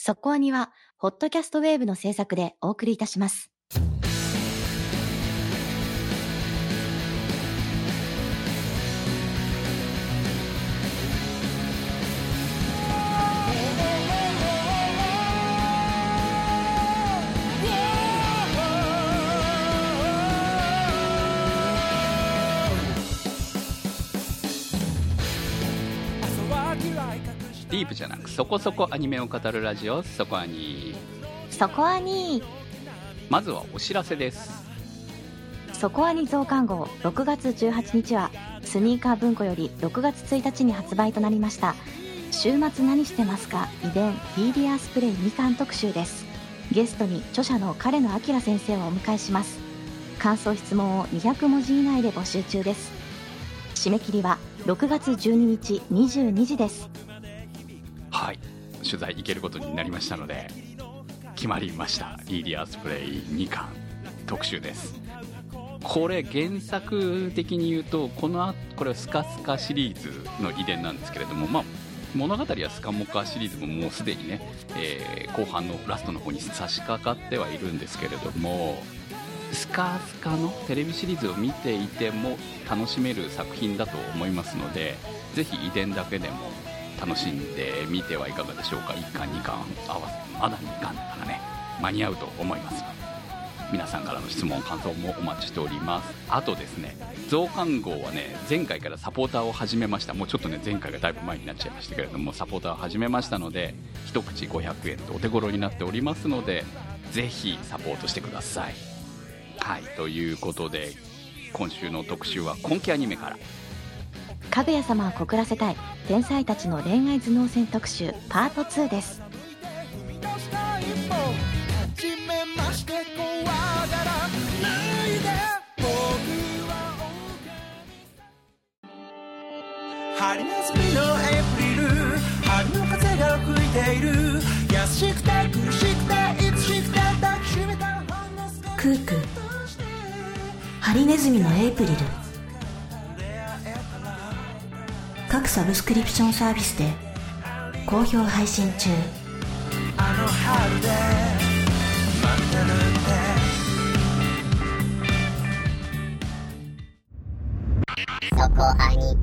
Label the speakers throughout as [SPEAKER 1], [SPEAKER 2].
[SPEAKER 1] そこアニは、ホットキャストウェーブの制作でお送りいたします。
[SPEAKER 2] ディープじゃなくそこそこアニメを語るラジオ、そこアニ。
[SPEAKER 1] そこアニ。
[SPEAKER 2] まずはお知らせです。
[SPEAKER 1] そこアニ増刊号6月18日はスニーカー文庫より6月1日に発売となりました週末何してますか遺伝 BDR スプレー2巻特集です。ゲストに著者の彼野明先生をお迎えします。感想質問を200文字以内で募集中です。締め切りは6月12日22時です。
[SPEAKER 2] はい、取材行けることになりましたので決まりました。リーディアスプレイ2巻特集です。これ原作的に言うとこれはスカスカシリーズの遺伝なんですけれども、物語はスカモカシリーズももうすでにね、後半のラストの方に差し掛かってはいるんですけれども、スカスカのテレビシリーズを見ていても楽しめる作品だと思いますので、ぜひ遺伝だけでも楽しんでみてはいかがでしょうか。1巻2巻合わせまだ2巻だからね、間に合うと思います。皆さんからの質問感想もお待ちしております。あとですね、増刊号はね前回からサポーターを始めました。もうちょっとね前回がだいぶ前になっちゃいましたけれども、サポーターを始めましたので一口500円とお手頃になっておりますので、ぜひサポートしてください。はい、ということで今週の特集は今期アニメから、
[SPEAKER 1] かぐや様は告らせたい天才たちの恋愛頭脳戦特集パート2です。
[SPEAKER 3] ハリネズミのエプリル、春の風が吹いている、安しくて苦しくていつしくて抱きしめたほんの少し
[SPEAKER 4] クークハリネズミのエイプリル、各サブスクリプションサービスで好評配信中。
[SPEAKER 3] あの春で待ってるって。そこアニ。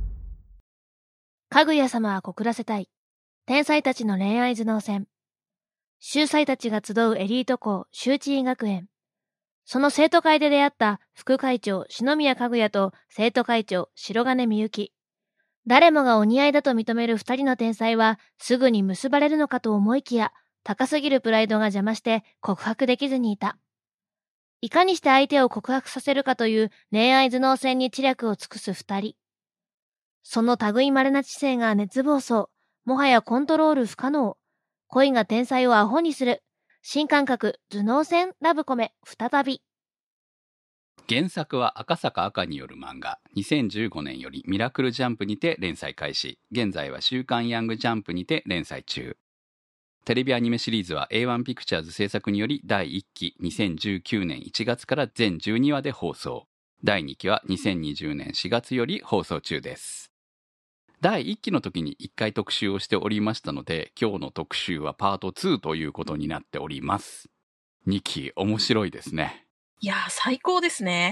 [SPEAKER 5] かぐや様は告らせたい天才たちの恋愛頭脳戦。秀才たちが集うエリート校修知医学園。その生徒会で出会った副会長篠宮かぐやと生徒会長白金みゆき。誰もがお似合いだと認める二人の天才はすぐに結ばれるのかと思いきや、高すぎるプライドが邪魔して告白できずにいた。いかにして相手を告白させるかという恋愛頭脳戦に知略を尽くす二人。その類稀な知性が熱暴走、もはやコントロール不可能。恋が天才をアホにする。新感覚頭脳戦ラブコメ再び。
[SPEAKER 2] 原作は赤坂赤による漫画、2015年よりミラクルジャンプにて連載開始、現在は週刊ヤングジャンプにて連載中。テレビアニメシリーズは A1 ピクチャーズ制作により第1期2019年1月から全12話で放送、第2期は2020年4月より放送中です。第1期の時に1回特集をしておりましたので、今日の特集はパート2ということになっております。2期面白いですね。
[SPEAKER 6] いやー最高ですね。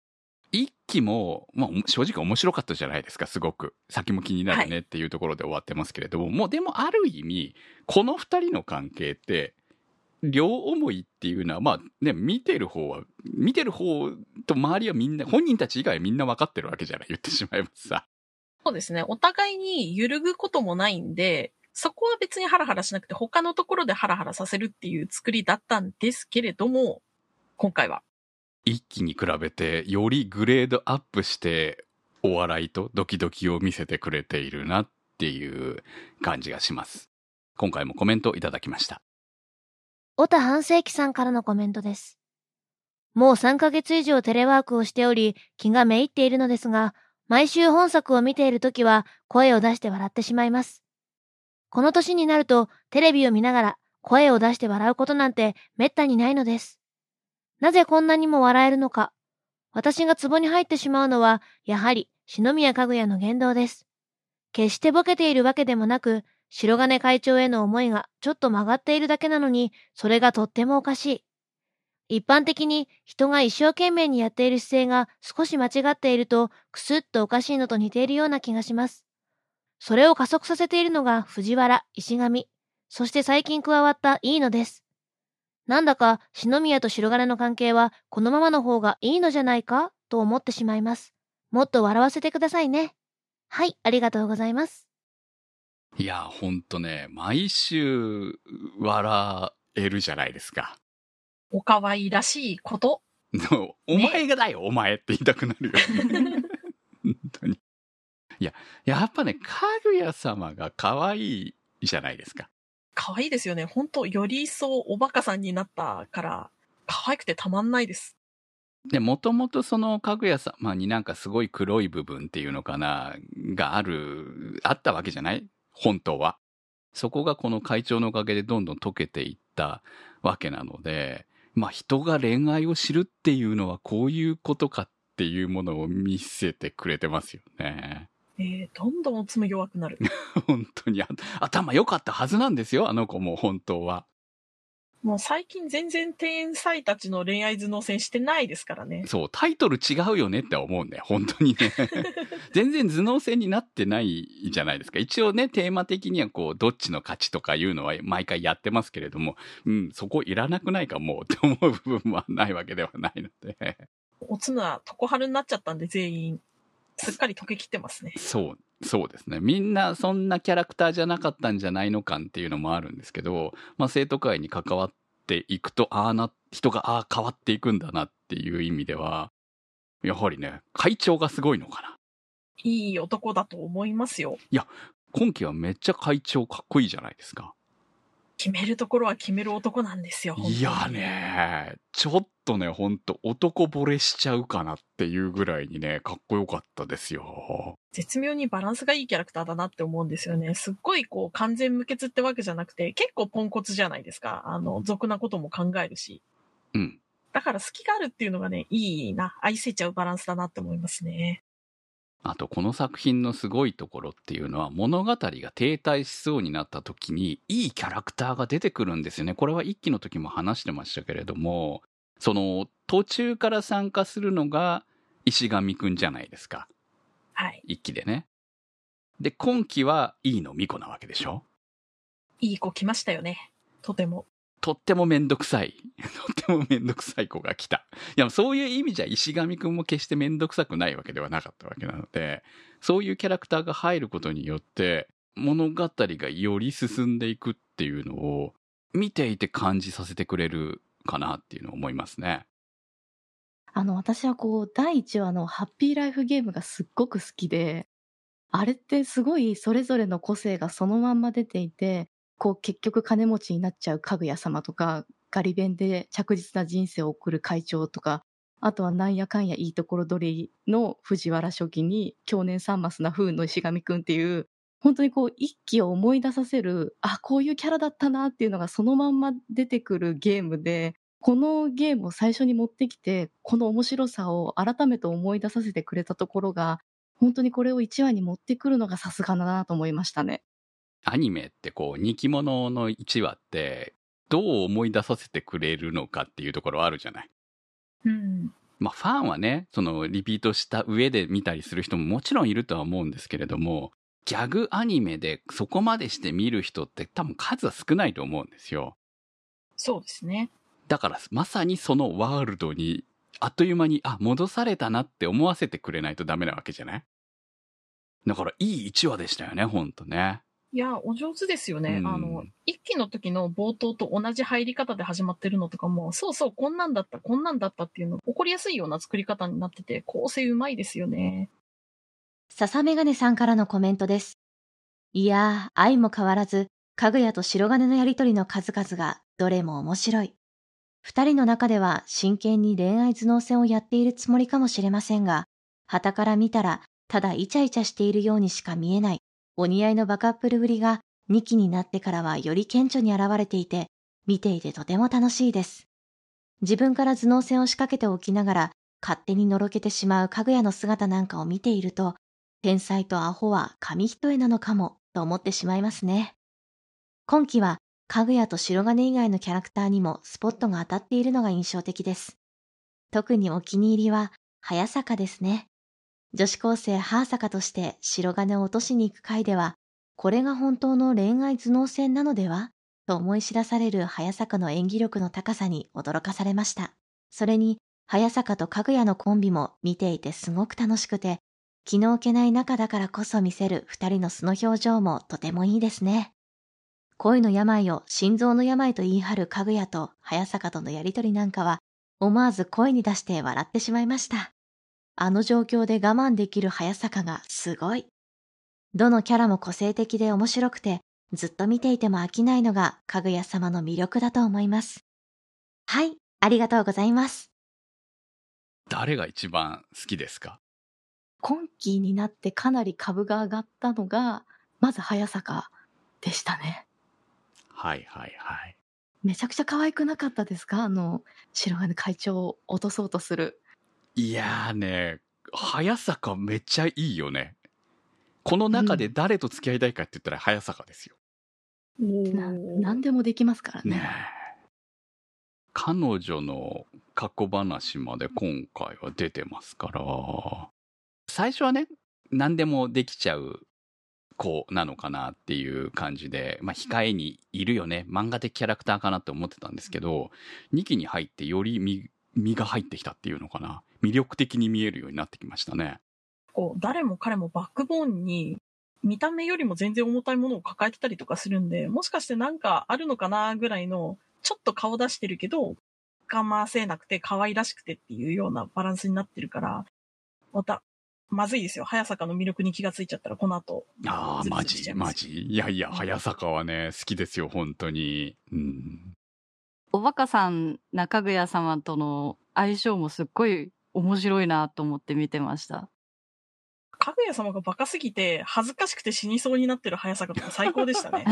[SPEAKER 2] 1期も、正直面白かったじゃないですか。すごく先も気になるねっていうところで終わってますけれども、もうでもある意味この2人の関係って両思いっていうのは見てる方と周りはみんな、本人たち以外はみんな分かってるわけじゃない、言ってしまいますさ。
[SPEAKER 6] そうですね。お互いに揺るぐこともないんで、そこは別にハラハラしなくて他のところでハラハラさせるっていう作りだったんですけれども、今回は
[SPEAKER 2] 一期に比べてよりグレードアップしてお笑いとドキドキを見せてくれているなっていう感じがします。今回もコメントいただきました。
[SPEAKER 5] 小田半世紀さんからのコメントです。もう3ヶ月以上テレワークをしており気がめいっているのですが、毎週本作を見ているときは声を出して笑ってしまいます。この年になるとテレビを見ながら声を出して笑うことなんてめったにないのです。なぜこんなにも笑えるのか。私がツボに入ってしまうのはやはり篠宮かぐやの言動です。決してボケているわけでもなく、 白金会長への思いがちょっと曲がっているだけなのに、それがとってもおかしい。一般的に人が一生懸命にやっている姿勢が少し間違っていると、くすっとおかしいのと似ているような気がします。それを加速させているのが藤原、石上、そして最近加わった飯野です。なんだか篠宮と白金の関係はこのままの方がいいのじゃないかと思ってしまいます。もっと笑わせてくださいね。はい、ありがとうございます。
[SPEAKER 2] いや、ほんとね、毎週笑えるじゃないですか。
[SPEAKER 6] お可愛らしいこと。
[SPEAKER 2] お前がだよ、お前って言いたくなるよね。本当に。いや、やっぱね、かぐや様が可愛いじゃないですか。
[SPEAKER 6] 可愛いですよね。本当より一層おバカさんになったから、可愛くてたまんないです。
[SPEAKER 2] で、もともとそのかぐや様になんかすごい黒い部分っていうのかな、があったわけじゃない？本当は。そこがこの会長のおかげでどんどん溶けていったわけなので、まあ人が恋愛を知るっていうのはこういうことかっていうものを見せてくれてますよね。
[SPEAKER 6] どんどんおつむ弱くなる。
[SPEAKER 2] 本当に頭良かったはずなんですよ、あの子も本当は。
[SPEAKER 6] もう最近全然天才たちの恋愛頭脳戦してないですからね。
[SPEAKER 2] そう、タイトル違うよねって思うんだよ、本当にね。全然頭脳戦になってないじゃないですか。一応ね、テーマ的にはこう、どっちの勝ちとかいうのは毎回やってますけれども、そこいらなくないかもうって思う部分はないわけではないので。
[SPEAKER 6] おつむは常春になっちゃったんで全員、すっかり溶けきってますね。
[SPEAKER 2] そうですね。みんなそんなキャラクターじゃなかったんじゃないの感っていうのもあるんですけど、まあ生徒会に関わっていくと、人が変わっていくんだなっていう意味では、やはりね、会長がすごいのかな。
[SPEAKER 6] いい男だと思いますよ。
[SPEAKER 2] いや、今期はめっちゃ会長かっこいいじゃないですか。
[SPEAKER 6] 決めるところは決める男なんですよ。本当に
[SPEAKER 2] いやね、ちょっとね、ほんと男惚れしちゃうかなっていうぐらいにね、かっこよかったですよ。
[SPEAKER 6] 絶妙にバランスがいいキャラクターだなって思うんですよね。すっごいこう完全無欠ってわけじゃなくて、結構ポンコツじゃないですか。俗なことも考えるし。
[SPEAKER 2] うん。
[SPEAKER 6] だから好きがあるっていうのがね、いいな、愛せちゃうバランスだなって思いますね。
[SPEAKER 2] あとこの作品のすごいところっていうのは、物語が停滞しそうになった時にいいキャラクターが出てくるんですよね。これは一期の時も話してましたけれども、その途中から参加するのが石上くんじゃないですか。
[SPEAKER 6] はい。
[SPEAKER 2] 一期でね。で、今期は飯野美子なわけでしょ。
[SPEAKER 6] いい子来ましたよね。とても。
[SPEAKER 2] とってもめんどくさい子が来た。いや、そういう意味じゃ石上くんも決してめんどくさくないわけではなかったわけなので、そういうキャラクターが入ることによって、物語がより進んでいくっていうのを、見ていて感じさせてくれるかなっていうのを思いますね。
[SPEAKER 1] 私は第1話のハッピーライフゲームがすっごく好きで、あれってすごいそれぞれの個性がそのまんま出ていて、結局金持ちになっちゃうかぐや様とか、ガリ勉で着実な人生を送る会長とか、あとはなんやかんやいいところ取りの藤原書記に、去年3マスな風の石上くんっていう、本当に一期を思い出させる、こういうキャラだったなっていうのがそのまんま出てくるゲームで、このゲームを最初に持ってきて、この面白さを改めて思い出させてくれたところが、本当にこれを1話に持ってくるのがさすがだなと思いましたね。
[SPEAKER 2] アニメって人気者の1話ってどう思い出させてくれるのかっていうところあるじゃない。
[SPEAKER 6] うん。
[SPEAKER 2] まあファンはね、そのリピートした上で見たりする人ももちろんいるとは思うんですけれども、ギャグアニメでそこまでして見る人って多分数は少ないと思うんですよ。
[SPEAKER 6] そうですね。
[SPEAKER 2] だからまさにそのワールドにあっという間に戻されたなって思わせてくれないとダメなわけじゃない。だからいい1話でしたよね、ほんとね。
[SPEAKER 6] いや、お上手ですよね。一期の時の冒頭と同じ入り方で始まってるのとかも、そうそう、こんなんだったっていうの、起こりやすいような作り方になってて、構成うまいですよね。
[SPEAKER 1] 笹メガネさんからのコメントです。いやー、相も変わらず、かぐやと白金のやりとりの数々が、どれも面白い。二人の中では真剣に恋愛頭脳戦をやっているつもりかもしれませんが、傍から見たら、ただイチャイチャしているようにしか見えない。お似合いのバカップルぶりが2期になってからはより顕著に現れていて、見ていてとても楽しいです。自分から頭脳戦を仕掛けておきながら、勝手にのろけてしまうかぐやの姿なんかを見ていると、天才とアホは紙一重なのかもと思ってしまいますね。 今期はかぐやと白金以外のキャラクターにもスポットが当たっているのが印象的です。特にお気に入りは早坂ですね。女子高生ハーサカとして白金を落としに行く回では、これが本当の恋愛頭脳戦なのではと思い知らされる早坂の演技力の高さに驚かされました。それに早坂とかぐやのコンビも見ていてすごく楽しくて、気の置けない仲だからこそ見せる二人の素の表情もとてもいいですね。恋の病を心臓の病と言い張るかぐやと早坂とのやりとりなんかは、思わず声に出して笑ってしまいました。あの状況で我慢できる早坂がすごい。どのキャラも個性的で面白くて、ずっと見ていても飽きないのがかぐや様の魅力だと思います。はい、ありがとうございます。
[SPEAKER 2] 誰が一番好きですか？
[SPEAKER 1] 今期になってかなり株が上がったのが、まず早坂でしたね。
[SPEAKER 2] はいはいはい。
[SPEAKER 1] めちゃくちゃ可愛くなかったですか？白金会長を落とそうとする。
[SPEAKER 2] いやーね、早坂めっちゃいいよね。この中で誰と付き合いたいかって言ったら早坂ですよ。
[SPEAKER 1] 何でもできますからね。
[SPEAKER 2] ねえ。彼女の過去話まで今回は出てますから、最初はね、何でもできちゃう子なのかなっていう感じで、まあ控えにいるよね、漫画的キャラクターかなって思ってたんですけど、2期に入ってより身が入ってきたっていうのかな、魅力的に見えるようになってきましたね。
[SPEAKER 6] 誰も彼もバックボーンに見た目よりも全然重たいものを抱えてたりとかするんで、もしかしてなんかあるのかなぐらいの、ちょっと顔出してるけどかませなくて可愛らしくてっていうようなバランスになってるから、まずいですよ。早坂の魅力に気がついちゃったらこの後
[SPEAKER 2] マジいやいや、早坂はね好きですよ本当に。
[SPEAKER 7] おバカさん中ぐや様との相性もすっごい面白いなと思って見てました。
[SPEAKER 6] かぐや様がバカすぎて恥ずかしくて死にそうになってる早坂とか最高でしたね。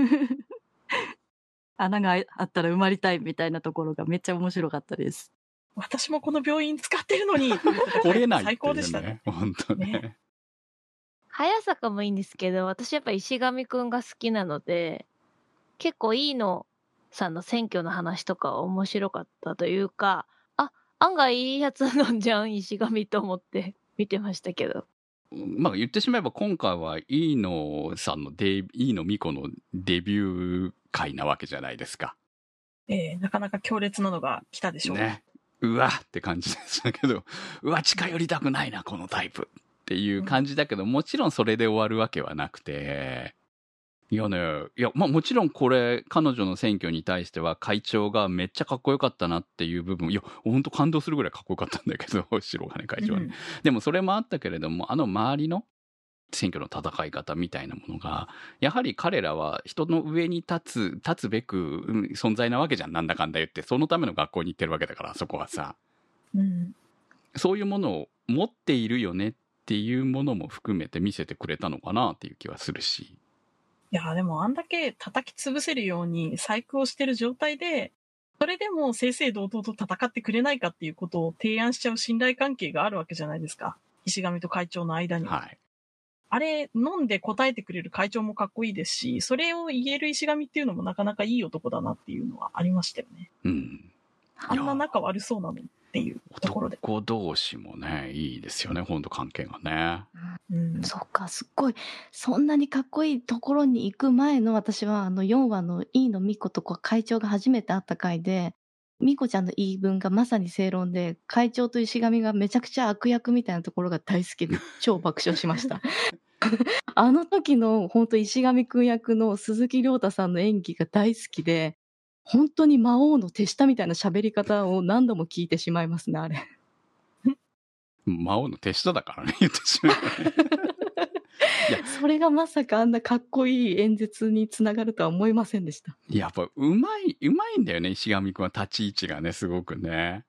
[SPEAKER 7] 穴があったら埋まりたいみたいなところがめっちゃ面白かったです。
[SPEAKER 6] 私もこの病院使ってるのに
[SPEAKER 2] 来れないっていうね、
[SPEAKER 6] 最高でしたね。
[SPEAKER 2] 本当ね。
[SPEAKER 5] 早坂もいいんですけど、私やっぱ石上くんが好きなので、結構飯野さんの選挙の話とかは面白かったというか、案外いいやつなんじゃん石上と思って見てましたけど。
[SPEAKER 2] まあ言ってしまえば今回は飯野さんの飯野美子のデビュー回なわけじゃないですか。
[SPEAKER 6] なかなか強烈なのが来たでしょう
[SPEAKER 2] ね。うわって感じでしたけど、うわ近寄りたくないなこのタイプっていう感じだけど、もちろんそれで終わるわけはなくて、まあもちろんこれ彼女の選挙に対しては会長がめっちゃかっこよかったなっていう部分、本当感動するぐらいかっこよかったんだけど、白金会長はね、でもそれもあったけれども、周りの選挙の戦い方みたいなものが、やはり彼らは人の上に立つべく存在なわけじゃん、なんだかんだ言って。そのための学校に行ってるわけだから、そこはさ、そういうものを持っているよねっていうものも含めて見せてくれたのかなっていう気はするし。
[SPEAKER 6] いやでもあんだけ叩き潰せるように細工をしてる状態で、それでも正々堂々と戦ってくれないかっていうことを提案しちゃう信頼関係があるわけじゃないですか、石上と会長の間には。あれ飲んで答えてくれる会長もかっこいいですし、それを言える石上っていうのもなかなかいい男だなっていうのはありましたよね。あんな仲悪そうなのっていうところで。
[SPEAKER 2] 男同士もねいいですよね、本当関係がね。
[SPEAKER 1] そっか、すっごいそんなにかっこいいところに行く前の、私は4話の飯野美子と会長が初めて会った回で、美子ちゃんの言い分がまさに正論で、会長と石上がめちゃくちゃ悪役みたいなところが大好きで超爆笑しました。あの時の本当石上くん役の鈴木亮太さんの演技が大好きで、本当に魔王の手下みたいな喋り方を何度も聞いてしまいますね、あれ。
[SPEAKER 2] 魔王の手下だからね、言ってしまう、ね。
[SPEAKER 1] いや、それがまさかあんなかっこいい演説につながるとは思いませんでした。
[SPEAKER 2] やっぱうまいんだよね、石上くんは立ち位置がね、すごくね。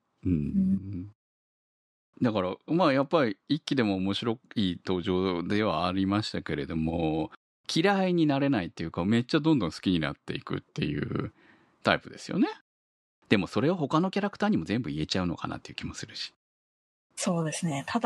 [SPEAKER 2] だからまあやっぱり一期でも面白い登場ではありましたけれども、嫌いになれないっていうか、めっちゃどんどん好きになっていくっていうタイプですよね。でもそれを他のキャラクターにも全部言えちゃうのかなっていう気もするし。
[SPEAKER 6] そうですね。ただ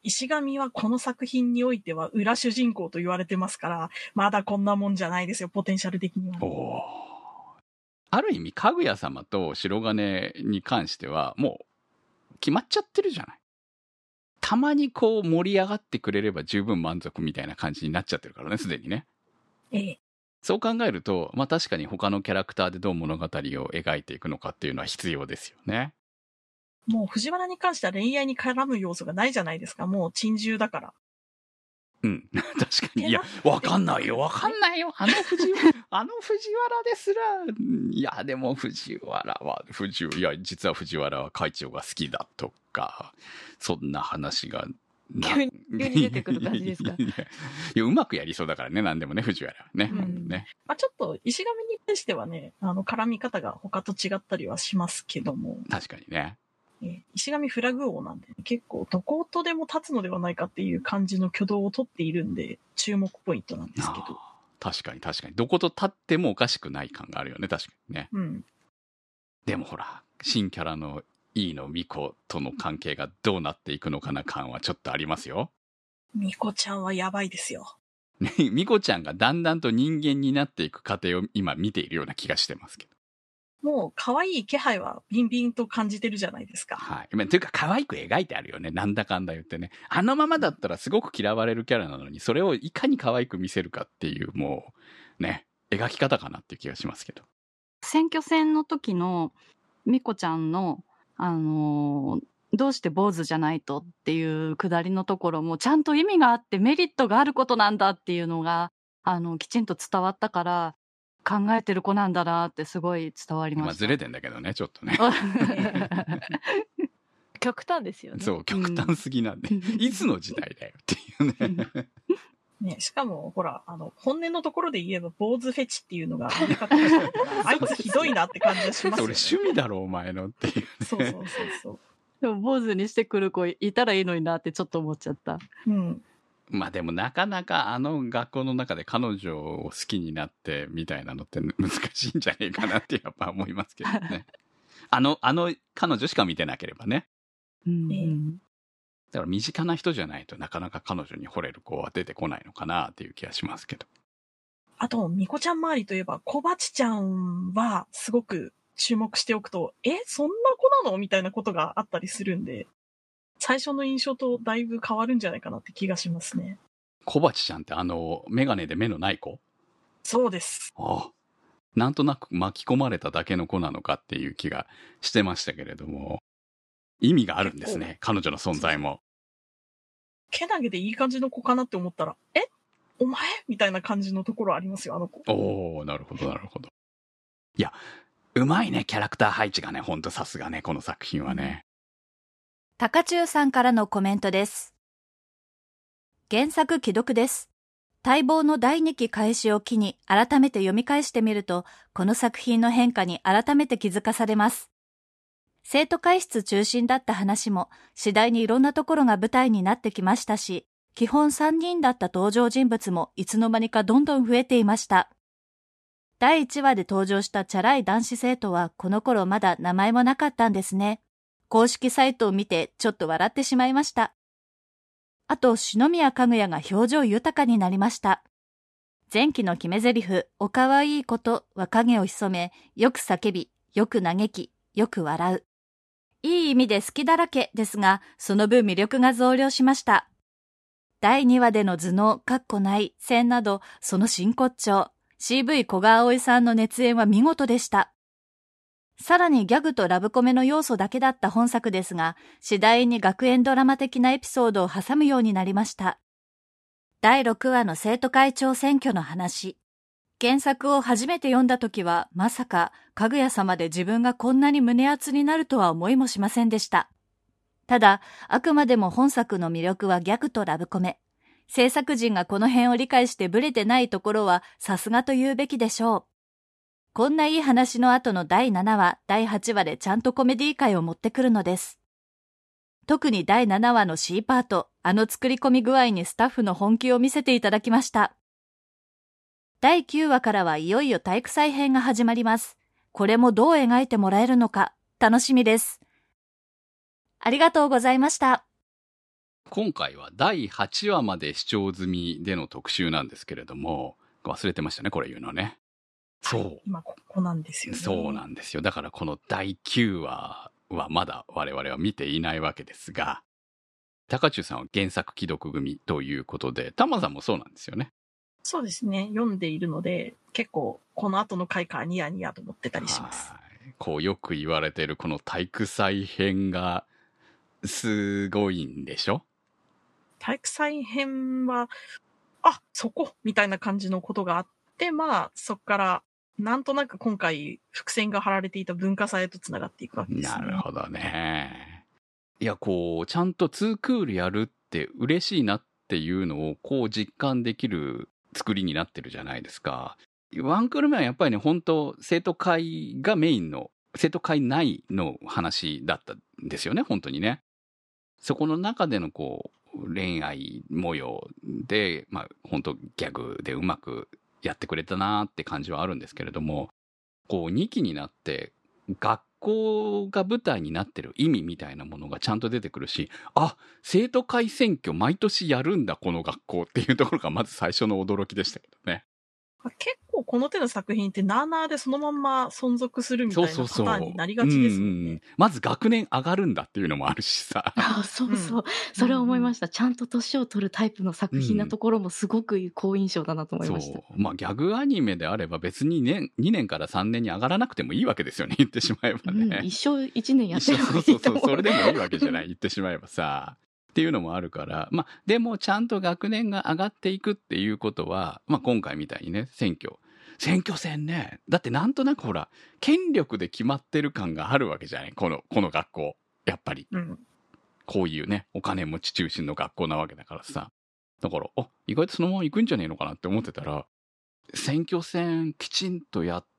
[SPEAKER 6] 石神はこの作品においては裏主人公と言われてますから、まだこんなもんじゃないですよ、ポテンシャル的には。
[SPEAKER 2] おー。ある意味、かぐや様と白金に関しては、もう決まっちゃってるじゃない。たまにこう盛り上がってくれれば十分満足みたいな感じになっちゃってるからね、すでにね。
[SPEAKER 6] ええ。
[SPEAKER 2] そう考えると、まあ確かに他のキャラクターでどう物語を描いていくのかっていうのは必要ですよね。
[SPEAKER 6] もう藤原に関しては恋愛に絡む要素がないじゃないですか。もう珍獣だから。
[SPEAKER 2] うん。確かに。いや、わかんないよ。あの藤原ですら。いや、でも実は藤原は会長が好きだとか、そんな話が。
[SPEAKER 7] 急に出てくる感じですか？
[SPEAKER 2] いや、うまくやりそうだからね、なんでもね、藤原はね。ね。
[SPEAKER 6] まあちょっと、石神に対してはね、絡み方が他と違ったりはしますけども。
[SPEAKER 2] 確かにね。
[SPEAKER 6] 石神フラグ王なんで、結構どことでも立つのではないかっていう感じの挙動を取っているんで、注目ポイントなんですけど。
[SPEAKER 2] 確かに。どこと立ってもおかしくない感があるよね、確かにね。
[SPEAKER 6] うん。
[SPEAKER 2] でもほら、新キャラの飯野美子との関係がどうなっていくのかな感はちょっとありますよ。
[SPEAKER 6] 美子ちゃんはやばいですよ。
[SPEAKER 2] 美子ちゃんがだんだんと人間になっていく過程を今見ているような気がしてますけど。
[SPEAKER 6] もう可愛い気配はビンビンと感じてるじゃないですか。
[SPEAKER 2] はい。というか可愛く描いてあるよね。なんだかんだ言ってね。あのままだったらすごく嫌われるキャラなのに、それをいかに可愛く見せるかっていう、もう、ね、描き方かなっていう気がしますけど。
[SPEAKER 7] 選挙戦の時の美子ちゃんの、どうして坊主じゃないとっていうくだりのところもちゃんと意味があってメリットがあることなんだっていうのが、きちんと伝わったから、考えてる子なんだなってすごい伝わりました。
[SPEAKER 2] まあずれてんだけどね、ちょっとね。
[SPEAKER 5] 極端ですよね。
[SPEAKER 2] そう、極端すぎなんで。いつの時代だよっていうね。
[SPEAKER 6] ね、しかも、ほら、本音のところで言えば、坊主フェチっていうのが、あいつひどいなって感じがしますよね。
[SPEAKER 2] それ趣味だろ、お前のっていう、ね。
[SPEAKER 6] そう。
[SPEAKER 7] でも、坊主にしてくる子いたらいいのになってちょっと思っちゃった。
[SPEAKER 6] うん。
[SPEAKER 2] まあでもなかなか学校の中で彼女を好きになってみたいなのって難しいんじゃねえかなってやっぱ思いますけどね。彼女しか見てなければね。だから身近な人じゃないとなかなか彼女に惚れる子は出てこないのかなっていう気がしますけど。あ
[SPEAKER 6] と、みこちゃん周りといえば、小鉢ちゃんはすごく注目しておくと、そんな子なのみたいなことがあったりするんで、最初の印象とだいぶ変わるんじゃないかなって気がしますね。小
[SPEAKER 2] 鉢ちゃんってメガネで目のない子？
[SPEAKER 6] そうです。
[SPEAKER 2] なんとなく巻き込まれただけの子なのかっていう気がしてましたけれども、意味があるんですね、彼女の存在も。
[SPEAKER 6] けなげでいい感じの子かなって思ったら、お前みたいな感じのところありますよ、あの子。
[SPEAKER 2] なるほど。いや、うまいね、キャラクター配置がね、ほんとさすがね、この作品はね。
[SPEAKER 8] 高中さんからのコメントです。原作既読です。待望の第2期開始を機に改めて読み返してみると、この作品の変化に改めて気づかされます。生徒会室中心だった話も次第にいろんなところが舞台になってきましたし、基本3人だった登場人物もいつの間にかどんどん増えていました。第1話で登場したチャラい男子生徒はこの頃まだ名前もなかったんですね。公式サイトを見てちょっと笑ってしまいました。あと、篠宮かぐやが表情豊かになりました。前期の決め台詞、おかわいいことは影を潜め、よく叫び、よく嘆き、よく笑う。いい意味で好きだらけですが、その分魅力が増量しました。第2話での頭脳、線など、その真骨頂、CV 古賀葵さんの熱演は見事でした。さらにギャグとラブコメの要素だけだった本作ですが、次第に学園ドラマ的なエピソードを挟むようになりました。第6話の生徒会長選挙の話。原作を初めて読んだ時は、まさか、かぐや様で自分がこんなに胸熱になるとは思いもしませんでした。ただ、あくまでも本作の魅力はギャグとラブコメ。制作陣がこの辺を理解してブレてないところは、さすがと言うべきでしょう。こんないい話の後の第7話、第8話でちゃんとコメディ回を持ってくるのです。特に第7話の C パート、作り込み具合にスタッフの本気を見せていただきました。第9話からはいよいよ体育祭編が始まります。これもどう描いてもらえるのか、楽しみです。ありがとうございました。
[SPEAKER 2] 今回は第8話まで視聴済みでの特集なんですけれども、忘れてましたね、これ言うのね。そう。
[SPEAKER 6] 今ここなんですよね。
[SPEAKER 2] そうなんですよ。だからこの第9話はまだ我々は見ていないわけですが、高中さんは原作既読組ということで、タマさんもそうなんですよね。
[SPEAKER 6] そうですね。読んでいるので、結構この後の回からニヤニヤと思ってたりします。
[SPEAKER 2] こうよく言われているこの体育祭編がすごいんでしょ？
[SPEAKER 6] 体育祭編は、そこみたいな感じのことがあって、そっから、なんとなく今回、伏線が張られていた文化祭へと繋がっていくわけですね。
[SPEAKER 2] なるほどね。いや、こう、ちゃんと2クールやるって嬉しいなっていうのを、こう実感できる作りになってるじゃないですか。ワンクール目はやっぱりね、本当生徒会がメインの、生徒会内の話だったんですよね、本当にね。そこの中でのこう、恋愛模様で、本当ギャグでうまくやってくれたなって感じはあるんですけれども、こう2期になって学校が舞台になってる意味みたいなものがちゃんと出てくるし、生徒会選挙毎年やるんだこの学校っていうところがまず最初の驚きでしたけどね。
[SPEAKER 6] 結構この手の作品ってなあなあでそのまんま存続するみたいなパターンになりがちですよね。
[SPEAKER 2] まず学年上がるんだっていうのもあるしさ。
[SPEAKER 1] そうそう、それは思いました。ちゃんと年を取るタイプの作品なところもすごく好印象だなと思いました。
[SPEAKER 2] ギャグアニメであれば別に2年から3年に上がらなくてもいいわけですよね、言ってしまえばね。
[SPEAKER 1] 一生1年やってるのに
[SPEAKER 2] そうそれでもいいわけじゃない、言ってしまえばさ。っていうのもあるから、でもちゃんと学年が上がっていくっていうことは、今回みたいにね、選挙戦ね。だってなんとなくほら、権力で決まってる感があるわけじゃない、この学校。やっぱり。こういうね、お金持ち中心の学校なわけだからさ。だから、意外とそのまま行くんじゃねえのかなって思ってたら、選挙戦きちんとやって、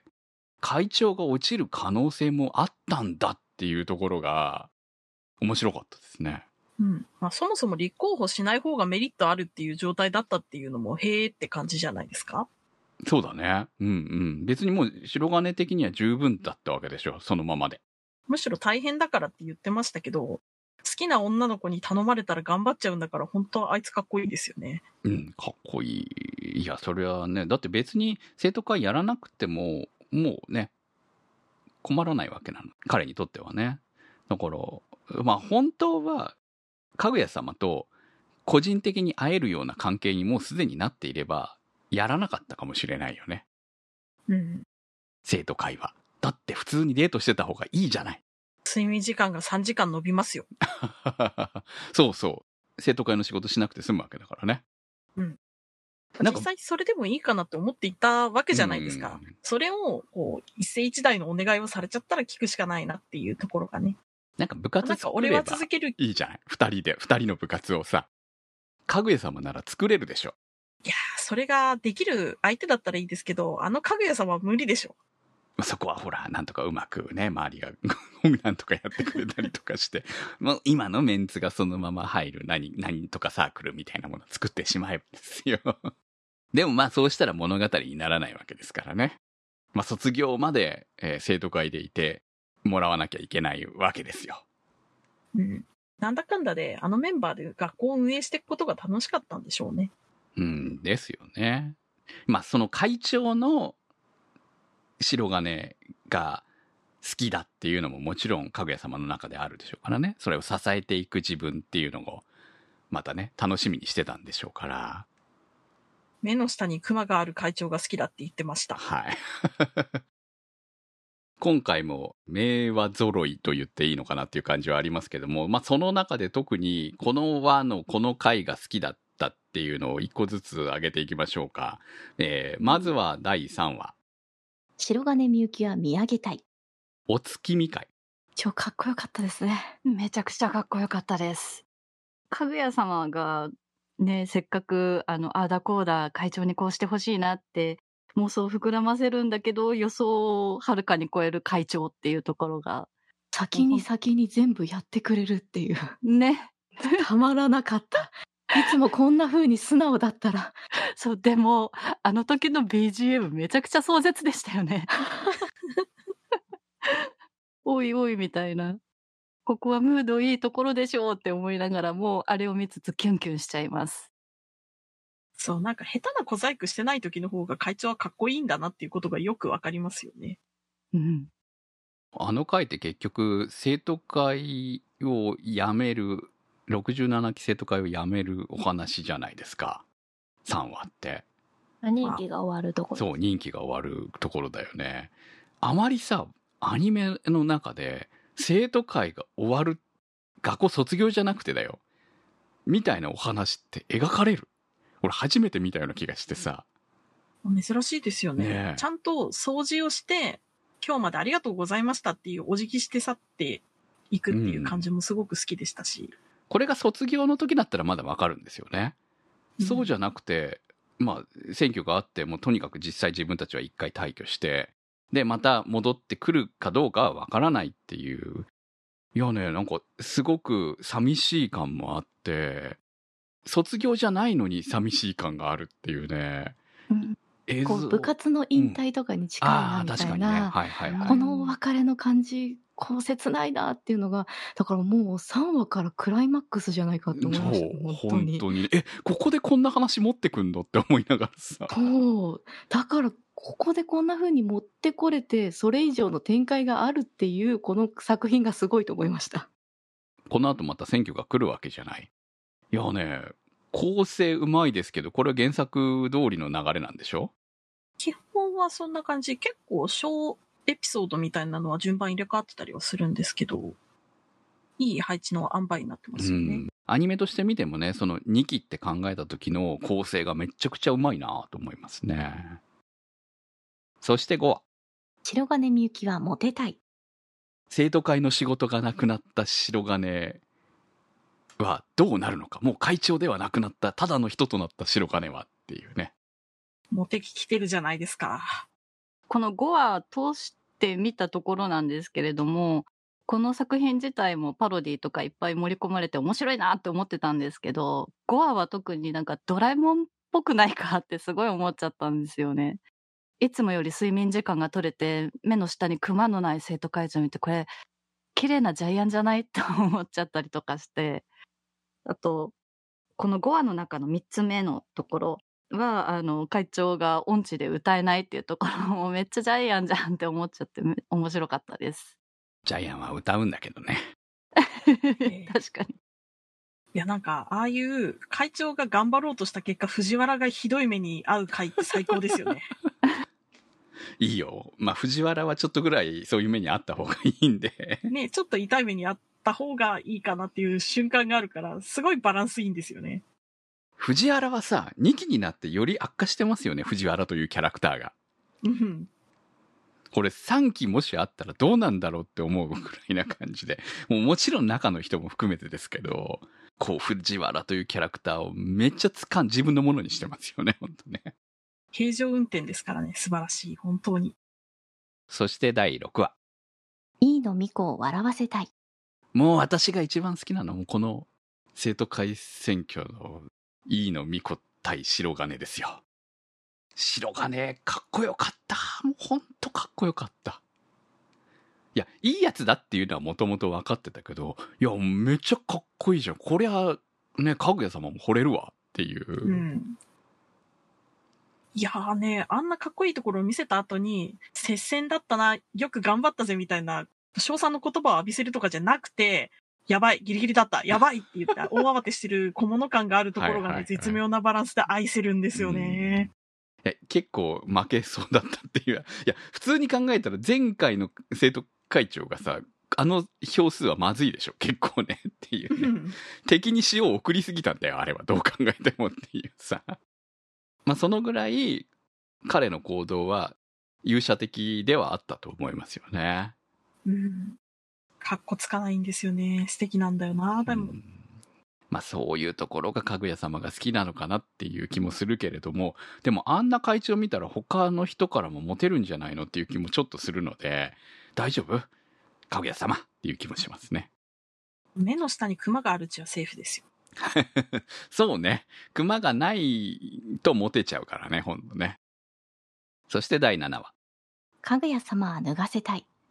[SPEAKER 2] 会長が落ちる可能性もあったんだっていうところが、面白かったですね。
[SPEAKER 6] そもそも立候補しない方がメリットあるっていう状態だったっていうのも、へーって感じじゃないですか？
[SPEAKER 2] そうだね。別にもう白金的には十分だったわけでしょ、そのままで。
[SPEAKER 6] むしろ大変だからって言ってましたけど、好きな女の子に頼まれたら頑張っちゃうんだから、本当はあいつかっこいいですよね。
[SPEAKER 2] かっこいい。いや、それはね、だって別に生徒会やらなくても、もうね、困らないわけなの。彼にとってはね。だから、本当は、かぐや様と個人的に会えるような関係にもうすでになっていれば、やらなかったかもしれないよね。生徒会は。だって普通にデートしてた方がいいじゃない。
[SPEAKER 6] 睡眠時間が3時間伸びますよ。
[SPEAKER 2] そうそう。生徒会の仕事しなくて済むわけだからね。
[SPEAKER 6] 実際それでもいいかなって思っていたわけじゃないですか。それをこう一世一代のお願いをされちゃったら聞くしかないなっていうところがね。
[SPEAKER 2] なんか部活作ればいいじゃない。2人の部活をさ、かぐや様なら作れるでしょ。
[SPEAKER 6] いやー、それができる相手だったらいいですけど、かぐや様は無理でしょ。
[SPEAKER 2] そこはほら、なんとかうまくね、周りがなんとかやってくれたりとかして、もう今のメンツがそのまま入る何とかサークルみたいなものを作ってしまえばですよ。でもそうしたら物語にならないわけですからね。卒業まで、生徒会でいてもらわなきゃいけないわけですよ。
[SPEAKER 6] なんだかんだでメンバーで学校を運営していくことが楽しかったんでしょうね。
[SPEAKER 2] ですよね。その会長の白金が好きだっていうのももちろんかぐや様の中であるでしょうからね。それを支えていく自分っていうのをまたね、楽しみにしてたんでしょうから。
[SPEAKER 6] 目の下にクマがある会長が好きだって言ってました。
[SPEAKER 2] はい。今回も名話揃いと言っていいのかなっていう感じはありますけども、その中で特にこの話のこの回が好きだったっていうのを一個ずつ上げていきましょうか。まずは第3話。
[SPEAKER 1] 白金みゆきは見上げたい。
[SPEAKER 2] お月見会。
[SPEAKER 1] 超かっこよかったですね。
[SPEAKER 7] めちゃくちゃかっこよかったです。かぐや様がね、せっかくああだこうだ会長にこうしてほしいなって妄想を膨らませるんだけど、予想をはるかに超える会長っていうところが
[SPEAKER 1] 先に全部やってくれるっていう
[SPEAKER 7] ね。
[SPEAKER 1] たまらなかった。いつもこんな風に素直だったら。
[SPEAKER 7] そう、でもあの時の BGM めちゃくちゃ壮絶でしたよね。おいおいみたいな。 ここはムードいいところでしょうって思いながらも、あれを見つつキュンキュンしちゃいます。
[SPEAKER 6] そう、なんか下手な小細工してない時の方が会長はかっこいいんだなっていうことがよくわかりますよね。
[SPEAKER 7] うん。
[SPEAKER 2] あの回って結局、生徒会を辞める、67期生徒会を辞めるお話じゃないですか。3話って。
[SPEAKER 5] 任期が終わるところ。
[SPEAKER 2] そう、任期が終わるところだよね。あまりさ、アニメの中で、生徒会が終わる、学校卒業じゃなくてだよ。みたいなお話って描かれる。俺初めて見たような気がしてさ。
[SPEAKER 6] 珍しいですよね。ちゃんと掃除をして、今日までありがとうございましたっていうお辞儀して去っていくっていう感じもすごく好きでしたし。
[SPEAKER 2] これが卒業の時だったらまだわかるんですよね。そうじゃなくて、まあ、選挙があってもとにかく実際自分たちは一回退去して、で、また戻ってくるかどうかはわからないっていう。いやね、なんかすごく寂しい感もあって、卒業じゃないのに寂しい感があるっていうね。
[SPEAKER 1] こう部活の引退とかに近いなみたいな、このお別れの感じ、こう切ないなっていうのが、だからもう3話からクライマックスじゃないかって思いました。
[SPEAKER 2] 本当に。ここでこんな話持ってくんのって思いながらさ。
[SPEAKER 1] そう。だからここでこんな風に持ってこれて、それ以上の展開があるっていうこの作品がすごいと思いました。
[SPEAKER 2] この後また選挙が来るわけじゃない。いやね、構成うまいですけど、これは原作通りの流れなんでしょ？
[SPEAKER 6] 基本はそんな感じ。結構小エピソードみたいなのは順番入れ替わってたりはするんですけど、いい配置の塩梅になってますよね。
[SPEAKER 2] アニメとして見てもね、その2期って考えた時の構成がめちゃくちゃうまいなと思いますね。そして5話。
[SPEAKER 1] 白金みゆきはモテたい。
[SPEAKER 2] 生徒会の仕事がなくなった白金はどうなるのか。もう会長ではなくなったただの人となった白金はっていうね。
[SPEAKER 6] モテ期来てるじゃないですか。
[SPEAKER 7] この5話通して見たところなんですけれども、この作品自体もパロディとかいっぱい盛り込まれて面白いなって思ってたんですけど、5話は特になんかドラえもんっぽくないかってすごい思っちゃったんですよね。いつもより睡眠時間が取れて、目の下にクマのない生徒会長見て、これ綺麗なジャイアンじゃないって思っちゃったりとかして、あとこの5話の中の3つ目のところは会長が音痴で歌えないっていうところもめっちゃジャイアンじゃんって思っちゃって面白かったです。
[SPEAKER 2] ジャイアンは歌うんだけどね。
[SPEAKER 7] 確かに。
[SPEAKER 6] いやなんかああいう会長が頑張ろうとした結果、藤原がひどい目に遭う回って最高ですよね。
[SPEAKER 2] いいよ。まあ藤原はちょっとぐらいそういう目にあった方がいいんで。
[SPEAKER 6] ね、ちょっと痛い目に遭った方がいいかなっていう瞬間があるから、すごいバランスいいんですよね。
[SPEAKER 2] 藤原はさ、2期になってより悪化してますよね、藤原というキャラクターが。これ3期もしあったらどうなんだろうって思うぐらいな感じで、もちろん中の人も含めてですけど、こう藤原というキャラクターをめっちゃ自分のものにしてますよね、本当ね。
[SPEAKER 6] 平常運転ですからね、素晴らしい、本当に。
[SPEAKER 2] そして第6話。
[SPEAKER 1] 飯野美子を笑わせたい。
[SPEAKER 2] もう私が一番好きなのもこの生徒会選挙の飯野美子対白金ですよ。白金かっこよかった。もうほんとかっこよかった。いや、いいやつだっていうのはもともと分かってたけど、いや、めっちゃかっこいいじゃん。こりゃ、ね、かぐや様も惚れるわっていう。
[SPEAKER 6] いやーね、あんなかっこいいところを見せた後に、接戦だったな、よく頑張ったぜみたいな、称賛の言葉を浴びせるとかじゃなくて、やばい、ギリギリだった、やばいって言った大慌てしてる小物感があるところがね、絶妙なバランスで愛せるんですよね。
[SPEAKER 2] 結構負けそうだったっていう。いや、普通に考えたら前回の生徒会長がさ、あの票数はまずいでしょ、結構ねっていうね。敵に塩を送りすぎたんだよ、あれは。どう考えてもっていうさ。まあそのぐらい彼の行動は勇者的ではあったと思いますよね。
[SPEAKER 6] かっこつかないんですよね。素敵なんだよな、でも。
[SPEAKER 2] まあそういうところがかぐや様が好きなのかなっていう気もするけれども、でもあんな会長見たら他の人からもモテるんじゃないのっていう気もちょっとするので、大丈夫？かぐや様っていう気もしますね。
[SPEAKER 6] 目の下にクマがあるうちはセーフですよ。
[SPEAKER 2] そうね。クマがないとモテちゃうからね、ほんとね。そして第7話。
[SPEAKER 1] かぐや様は脱がせたい。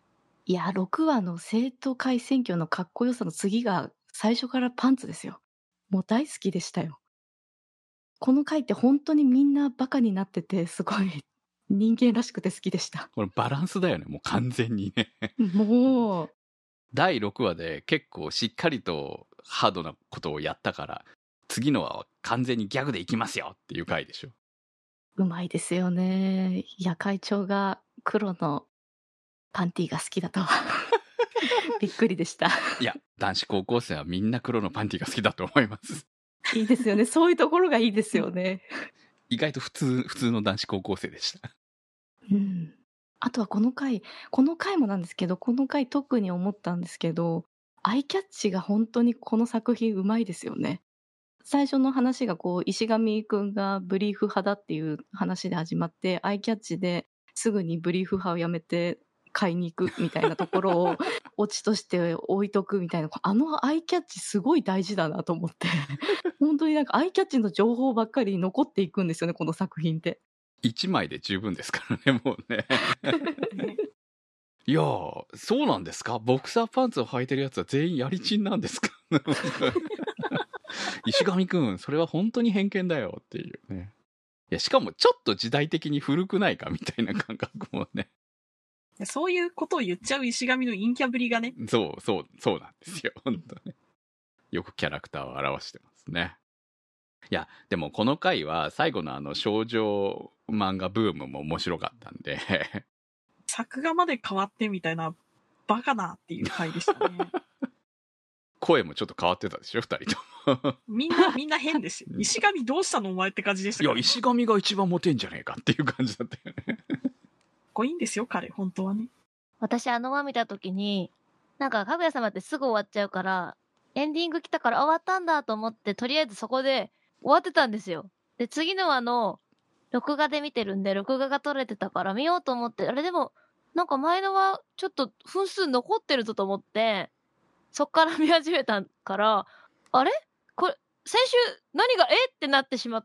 [SPEAKER 1] いや、6話の生徒会選挙のかっこよさの次が最初からパンツですよ。もう大好きでしたよ。この回って本当にみんなバカになってて、すごい人間らしくて好きでした。
[SPEAKER 2] これバランスだよね、もう完全にね。
[SPEAKER 1] もう、
[SPEAKER 2] 第6話で結構しっかりとハードなことをやったから、次のは完全にギャグでいきますよっていう回でしょ。
[SPEAKER 1] うまいですよね。いや、会長が黒のパンティーが好きだとはびっくりでした。
[SPEAKER 2] いや、男子高校生はみんな黒のパンティーが好きだと思います。
[SPEAKER 1] いいですよね。そういうところがいいですよね。
[SPEAKER 2] 意外と普通の男子高校生でした。
[SPEAKER 1] うん。あとはこの回もなんですけど、この回特に思ったんですけど、アイキャッチが本当にこの作品うまいですよね。最初の話が石上くんがブリーフ派だっていう話で始まって、アイキャッチですぐにブリーフ派をやめて買いに行くみたいなところをオチとして置いとくみたいな、アイキャッチすごい大事だなと思って、本当になんかアイキャッチの情報ばっかり残っていくんですよね、この作品って。
[SPEAKER 2] 1枚で十分ですからね、もうね。いやー、そうなんですか？ボクサーパンツを履いてるやつは全員やりちんなんですか？石上くん、それは本当に偏見だよっていうね。いや、しかもちょっと時代的に古くないかみたいな感覚もね。
[SPEAKER 6] そういうことを言っちゃう石上の陰キャぶりがね。
[SPEAKER 2] そうなんですよ、本当ね。よくキャラクターを表してますね。いや、でもこの回は最後の少女漫画ブームも面白かったんで。
[SPEAKER 6] 作画まで変わってみたいな、バカなっていう回でしたね。
[SPEAKER 2] 声もちょっと変わってたでしょ、二人とも。
[SPEAKER 6] みんな変ですよ。石上どうしたのお前って感じでしたから、
[SPEAKER 2] いや、石上が一番モテんじゃねえかっていう感じだったよね。
[SPEAKER 6] こいいんですよ、彼、本当はね。
[SPEAKER 5] 私あの輪見た時に、なんか、かぐや様ってすぐ終わっちゃうから、エンディング来たから終わったんだと思って、とりあえずそこで終わってたんですよ。で、次の録画で見てるんで、録画が撮れてたから見ようと思って、あれでも、なんか前のはちょっと分数残ってるぞと思って、そっから見始めたから、あれこれ、先週何がってなってしまって、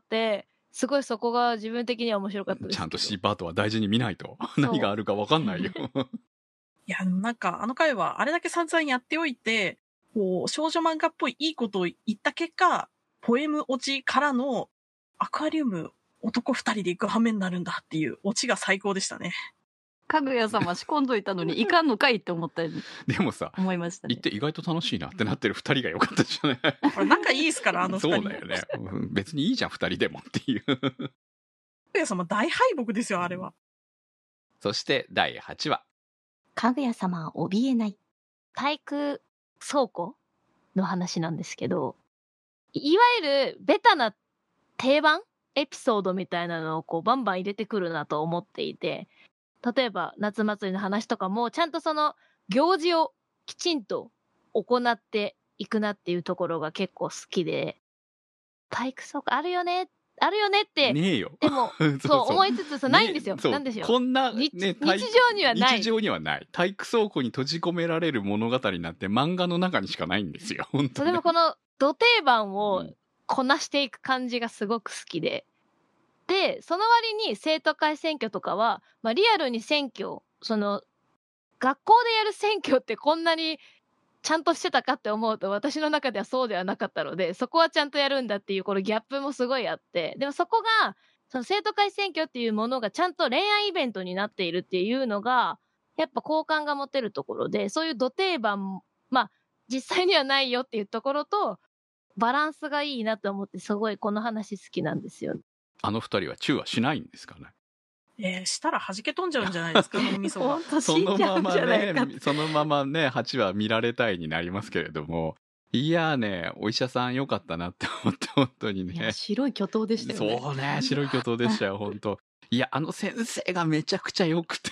[SPEAKER 5] すごいそこが自分的には面白かったです。
[SPEAKER 2] ちゃんとシーパートは大事に見ないと何があるか分かんないよ。
[SPEAKER 6] いや、なんかあの回はあれだけ散々やっておいて、少女漫画っぽいいいことを言った結果、ポエムオチからのアクアリウム男2人で行く羽目になるんだっていうオチが最高でしたね。
[SPEAKER 7] かぐや様仕込んどいたのにいかんのかいって思ったよね。
[SPEAKER 2] でもさ、
[SPEAKER 7] 思いましたね。
[SPEAKER 2] 言って意外と楽しいなってなってる2人が良かったじゃない。
[SPEAKER 6] これ仲いいですから、あの2人。
[SPEAKER 2] そうだよね。別にいいじゃん、2人でもっていう。か
[SPEAKER 6] ぐや様大敗北ですよ、あれは。
[SPEAKER 2] そして第8話。
[SPEAKER 1] かぐや様は怯えない。
[SPEAKER 5] 体育倉庫の話なんですけど、いわゆるベタな定番エピソードみたいなのをバンバン入れてくるなと思っていて、例えば夏祭りの話とかもちゃんとその行事をきちんと行っていくなっていうところが結構好きで、体育倉庫あるよねって
[SPEAKER 2] ねえよ。
[SPEAKER 5] でもそう思いつつないんですよ。なんですよ。
[SPEAKER 2] こんな、
[SPEAKER 5] 日常にはない。
[SPEAKER 2] 日常にはない。体育倉庫に閉じ込められる物語になって漫画の中にしかないんですよ。本当に。
[SPEAKER 5] でもこのド定番をこなしていく感じがすごく好きで。で、その割に生徒会選挙とかは、リアルに選挙、学校でやる選挙ってこんなにちゃんとしてたかって思うと、私の中ではそうではなかったので、そこはちゃんとやるんだっていう、このギャップもすごいあって、でもそこが、その生徒会選挙っていうものがちゃんと恋愛イベントになっているっていうのが、やっぱ好感が持てるところで、そういうド定番、実際にはないよっていうところと、バランスがいいなと思って、すごいこの話好きなんですよ。
[SPEAKER 2] あの二人はチューはしないんですかね。
[SPEAKER 6] したら弾け飛んじゃうんじゃないですか、脳みそが。
[SPEAKER 2] そのままね、8話見られたいになりますけれども、いやーね、お医者さん良かったなって思って、本当にね。
[SPEAKER 1] 白い巨頭でしたよね。
[SPEAKER 2] そうね、白い巨頭でしたよ、本当。いや、先生がめちゃくちゃ良くて。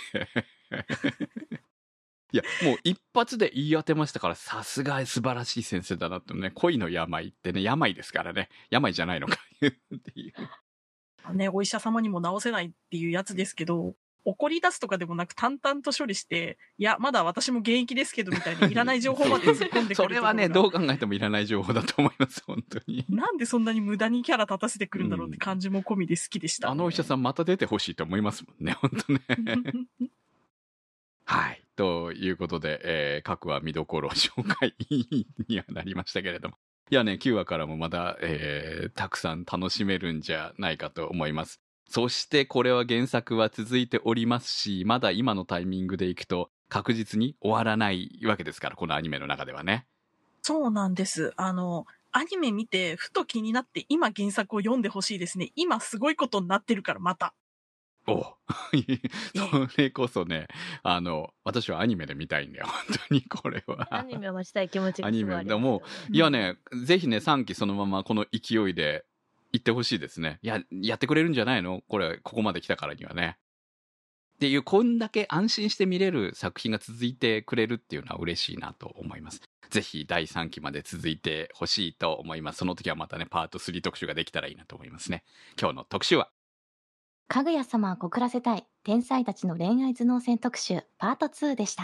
[SPEAKER 2] いや、もう一発で言い当てましたから、さすが素晴らしい先生だなってね、恋の病ってね、病ですからね、病じゃないのかっていう。
[SPEAKER 6] ね、お医者様にも治せないっていうやつですけど、怒り出すとかでもなく淡々と処理して、いや、まだ私も現役ですけどみたいにいらない情報まで突っ込んでくる。
[SPEAKER 2] それはね、どう考えてもいらない情報だと思います、本当に。
[SPEAKER 6] なんでそんなに無駄にキャラ立たせてくるんだろうって感じも込みで好きでした、ね。
[SPEAKER 2] あのお医者さんまた出てほしいと思いますもんね、本当ね。はい。 ということで、各話見どころ紹介にはなりましたけれども。いやね、9話からもまだ、たくさん楽しめるんじゃないかと思います。そしてこれは原作は続いておりますし、まだ今のタイミングでいくと確実に終わらないわけですから、このアニメの中ではね。
[SPEAKER 6] そうなんです。アニメ見てふと気になって今原作を読んでほしいですね。今すごいことになってるからまた。
[SPEAKER 2] それこそね、私はアニメで見たいんだよ、本当にこれは。
[SPEAKER 5] アニメを待ちたい気持ちがすごいありますよね。
[SPEAKER 2] アニメでも、いやね、ぜひね、3期そのままこの勢いで行ってほしいですね。やってくれるんじゃないの？ここまで来たからにはね。っていう、こんだけ安心して見れる作品が続いてくれるっていうのは嬉しいなと思います。ぜひ第3期まで続いてほしいと思います。その時はまたね、パート3特集ができたらいいなと思いますね。今日の特集は、
[SPEAKER 1] かぐや様を告らせたい天才たちの恋愛頭脳戦特集パート2でした。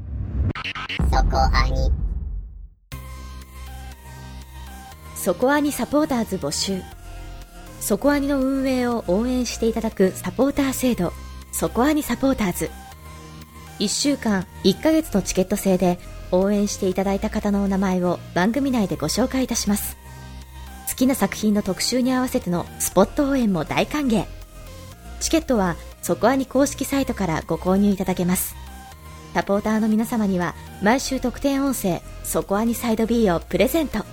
[SPEAKER 9] そこアニサポーターズ募集。そこアニの運営を応援していただくサポーター制度、そこアニサポーターズ。1週間1ヶ月のチケット制で応援していただいた方のお名前を番組内でご紹介いたします。好きな作品の特集に合わせてのスポット応援も大歓迎。チケットはそこアニ公式サイトからご購入いただけます。サポーターの皆様には毎週特典音声そこアニサイド B をプレゼント。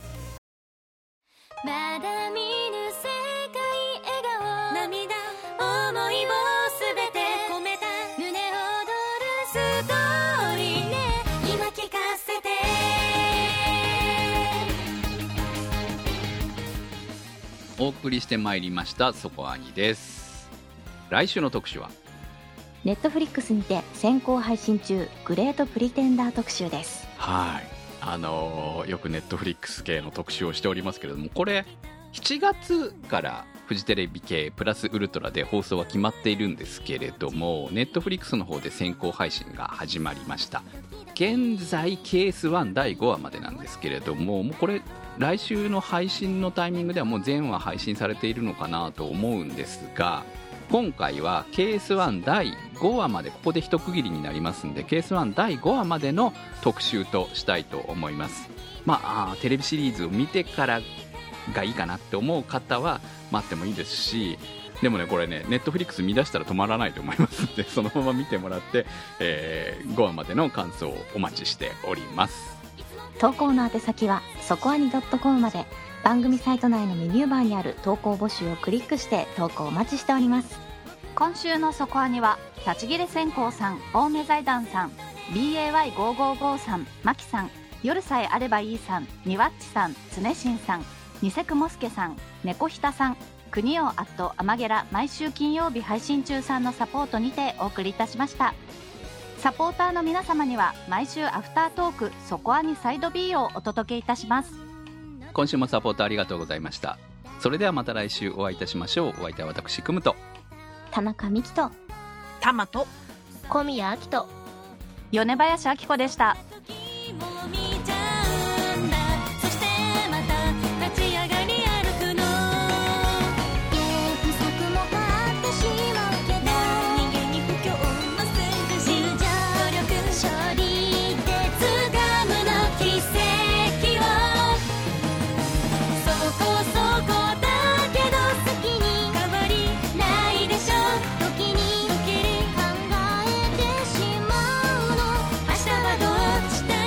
[SPEAKER 10] まだ見ぬ世界笑顔涙思いをすべて込めた胸躍るストーリーね今聞かせて。
[SPEAKER 2] お送りしてまいりましたそこアニです。来週の特集は、
[SPEAKER 1] ネットフリックスにて先行配信中グレートプリテンダー特集です。
[SPEAKER 2] はい、よくネットフリックス系の特集をしておりますけれども、これ7月からフジテレビ系プラスウルトラで放送は決まっているんですけれども、ネットフリックスの方で先行配信が始まりました。現在ケース1第5話までなんですけれども、もうこれ来週の配信のタイミングではもう全話配信されているのかなと思うんですが、今回はケース1第5話まで、ここで一区切りになりますんで、ケース1第5話までの特集としたいと思います。テレビシリーズを見てからがいいかなって思う方は待ってもいいですし、でもね、これね、ネットフリックス見出したら止まらないと思いますので、そのまま見てもらって、5話までの感想をお待ちしております。
[SPEAKER 1] 投稿の宛先はそこアニ.com まで。番組サイト内のメニューバーにある投稿募集をクリックして投稿お待ちしております。
[SPEAKER 8] 今週のそこアニは立ち切れ線香さん、青梅財団さん、 BAY555 さん、マキさん、夜さえあればいいさん、にわっちさん、つねしんさん、ニセクモスケさん、猫ひたさん、国をアマゲラ毎週金曜日配信中さんのサポートにてお送りいたしました。サポーターの皆様には毎週アフタートークそこアニサイド B をお届けいたします。
[SPEAKER 2] 今週もサポートありがとうございました。それではまた来週お会いいたしましょう。お相手は私クムと
[SPEAKER 1] 田中美希と
[SPEAKER 6] タマと
[SPEAKER 5] 小宮明と
[SPEAKER 8] 米林明子でした。
[SPEAKER 10] 明日はどっちだ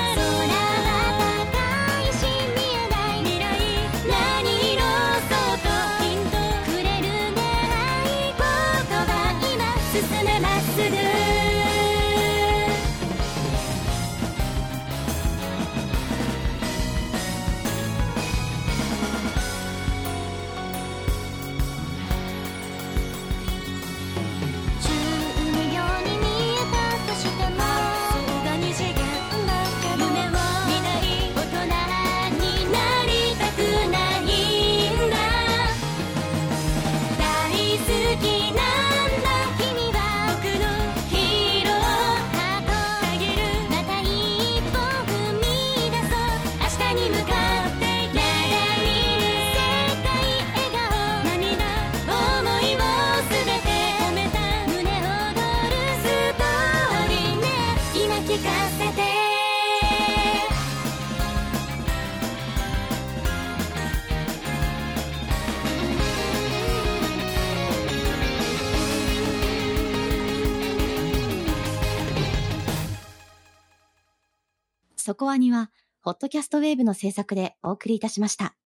[SPEAKER 1] そこアニは、ホットキャストウェーブの制作でお送りいたしました。